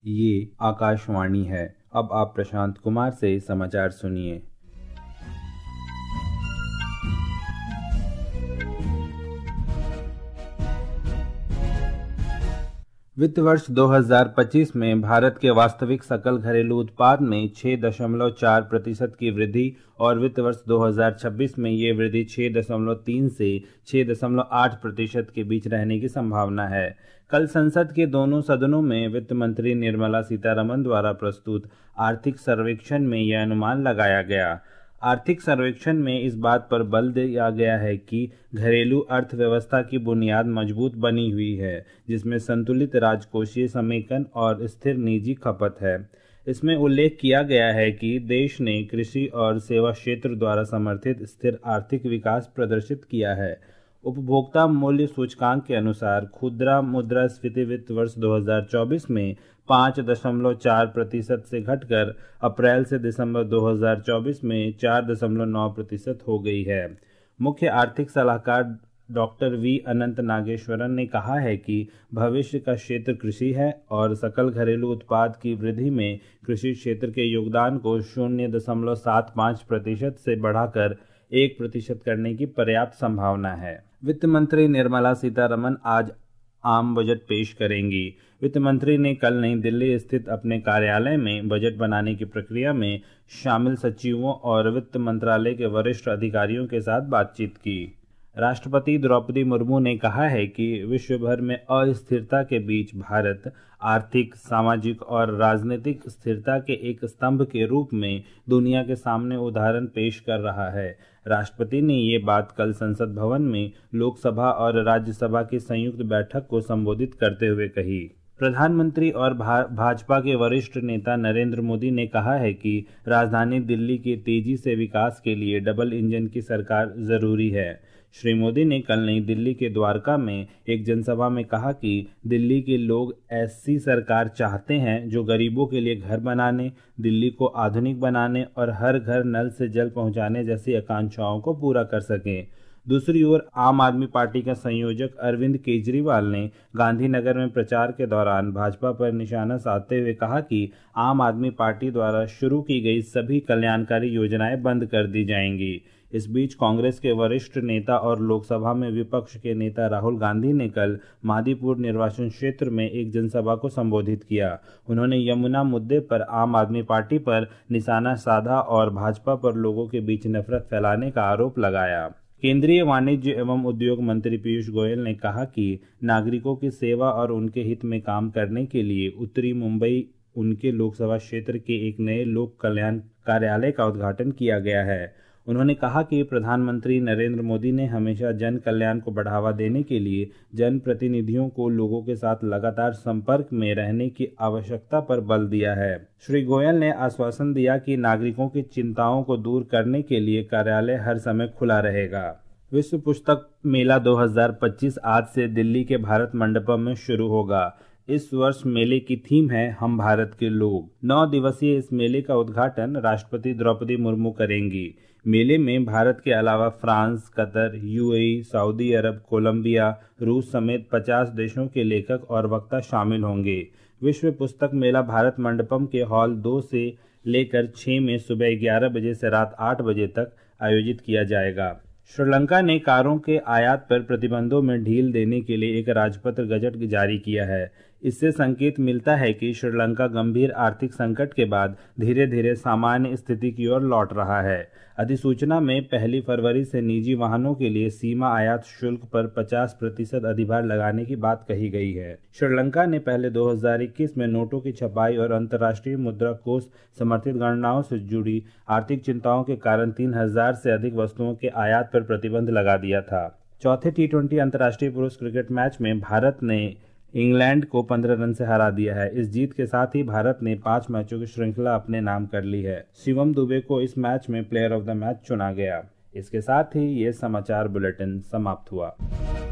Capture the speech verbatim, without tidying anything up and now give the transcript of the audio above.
ये आकाशवाणी है। अब आप प्रशांत कुमार से समाचार सुनिए। वित्त वर्ष दो हज़ार पच्चीस में भारत के वास्तविक सकल घरेलू उत्पाद में छह दशमलव चार प्रतिशत की वृद्धि और वित्त वर्ष दो हज़ार छब्बीस में ये वृद्धि छह दशमलव तीन से छह दशमलव आठ प्रतिशत के बीच रहने की संभावना है। कल संसद के दोनों सदनों में वित्त मंत्री निर्मला सीतारमण द्वारा प्रस्तुत आर्थिक सर्वेक्षण में यह अनुमान लगाया गया। आर्थिक सर्वेक्षण में इस बात पर बल दिया गया है कि घरेलू अर्थव्यवस्था की बुनियाद मजबूत बनी हुई है, जिसमें संतुलित राजकोषीय समेकन और स्थिर निजी खपत है। इसमें उल्लेख किया गया है कि देश ने कृषि और सेवा क्षेत्र द्वारा समर्थित स्थिर आर्थिक विकास प्रदर्शित किया है। उपभोक्ता मूल्य सूचकांक के अनुसार खुदरा मुद्रास्फीति वित्त वर्ष दो हज़ार चौबीस में पाँच दशमलव चार प्रतिशत से घटकर अप्रैल से दिसंबर दो हज़ार चौबीस में चार दशमलव नौ प्रतिशत हो गई है। मुख्य आर्थिक सलाहकार डॉक्टर वी अनंत नागेश्वरन ने कहा है कि भविष्य का क्षेत्र कृषि है और सकल घरेलू उत्पाद की वृद्धि में कृषि क्षेत्र के योगदान को शून्य दशमलव सात पाँच प्रतिशत से बढ़ाकर एक प्रतिशत करने की पर्याप्त संभावना है। वित्त मंत्री निर्मला सीतारमण आज आम बजट पेश करेंगी। वित्त मंत्री ने कल नई दिल्ली स्थित अपने कार्यालय में बजट बनाने की प्रक्रिया में शामिल सचिवों और वित्त मंत्रालय के वरिष्ठ अधिकारियों के साथ बातचीत की। राष्ट्रपति द्रौपदी मुर्मू ने कहा है कि विश्व भर में अस्थिरता के बीच भारत आर्थिक, सामाजिक और राजनीतिक स्थिरता के एक स्तंभ के रूप में दुनिया के सामने उदाहरण पेश कर रहा है। राष्ट्रपति ने ये बात कल संसद भवन में लोकसभा और राज्यसभा की संयुक्त बैठक को संबोधित करते हुए कही। प्रधानमंत्री और भा, भाजपा के वरिष्ठ नेता नरेंद्र मोदी ने कहा है कि राजधानी दिल्ली के तेजी से विकास के लिए डबल इंजन की सरकार जरूरी है। श्री मोदी ने कल नई दिल्ली के द्वारका में एक जनसभा में कहा कि दिल्ली के लोग ऐसी सरकार चाहते हैं जो गरीबों के लिए घर बनाने, दिल्ली को आधुनिक बनाने और हर घर नल से जल पहुंचाने जैसी आकांक्षाओं को पूरा कर सके। दूसरी ओर आम आदमी पार्टी का संयोजक अरविंद केजरीवाल ने गांधीनगर में प्रचार के दौरान भाजपा पर निशाना साधते हुए कहा कि आम आदमी पार्टी द्वारा शुरू की गई सभी कल्याणकारी योजनाएं बंद कर दी जाएंगी। इस बीच कांग्रेस के वरिष्ठ नेता और लोकसभा में विपक्ष के नेता राहुल गांधी ने कल मादीपुर निर्वाचन क्षेत्र में एक जनसभा को संबोधित किया। उन्होंने यमुना मुद्दे पर आम आदमी पार्टी पर निशाना साधा और भाजपा पर लोगों के बीच नफरत फैलाने का आरोप लगाया। केंद्रीय वाणिज्य एवं उद्योग मंत्री पीयूष गोयल ने कहा कि नागरिकों की सेवा और उनके हित में काम करने के लिए उत्तरी मुंबई उनके लोकसभा क्षेत्र के एक नए लोक कल्याण कार्यालय का उद्घाटन किया गया है। उन्होंने कहा कि प्रधानमंत्री नरेंद्र मोदी ने हमेशा जन कल्याण को बढ़ावा देने के लिए जनप्रतिनिधियों को लोगों के साथ लगातार संपर्क में रहने की आवश्यकता पर बल दिया है। श्री गोयल ने आश्वासन दिया कि नागरिकों की चिंताओं को दूर करने के लिए कार्यालय हर समय खुला रहेगा। विश्व पुस्तक मेला दो हज़ार पच्चीस आज से दिल्ली के भारत मंडपम में शुरू होगा। इस वर्ष मेले की थीम है हम भारत के लोग। नौ दिवसीय इस मेले का उद्घाटन राष्ट्रपति द्रौपदी मुर्मू करेंगी। मेले में भारत के अलावा फ्रांस, कतर, यूएई, सऊदी अरब, कोलंबिया, रूस समेत पचास देशों के लेखक और वक्ता शामिल होंगे। विश्व पुस्तक मेला भारत मंडपम के हॉल दो से लेकर छह में सुबह ग्यारह बजे से रात आठ बजे तक आयोजित किया जाएगा। श्रीलंका ने कारों के आयात पर प्रतिबंधों में ढील देने के लिए एक राजपत्र गजट जारी किया है। इससे संकेत मिलता है कि श्रीलंका गंभीर आर्थिक संकट के बाद धीरे धीरे सामान्य स्थिति की ओर लौट रहा है। अधिसूचना में पहली फरवरी से निजी वाहनों के लिए सीमा आयात शुल्क पर पचास प्रतिशत अधिभार लगाने की बात कही गई है। श्रीलंका ने पहले दो हज़ार इक्कीस में नोटों की छपाई और अंतर्राष्ट्रीय मुद्रा कोष समर्थित गणनाओं से जुड़ी आर्थिक चिंताओं के कारण तीन हजार से अधिक वस्तुओं के आयात पर प्रतिबंध लगा दिया था। चौथे टी ट्वेंटी अंतर्राष्ट्रीय पुरुष क्रिकेट मैच में भारत ने इंग्लैंड को पंद्रह रन से हरा दिया है। इस जीत के साथ ही भारत ने पांच मैचों की श्रृंखला अपने नाम कर ली है। शिवम दुबे को इस मैच में प्लेयर ऑफ द मैच चुना गया। इसके साथ ही ये समाचार बुलेटिन समाप्त हुआ।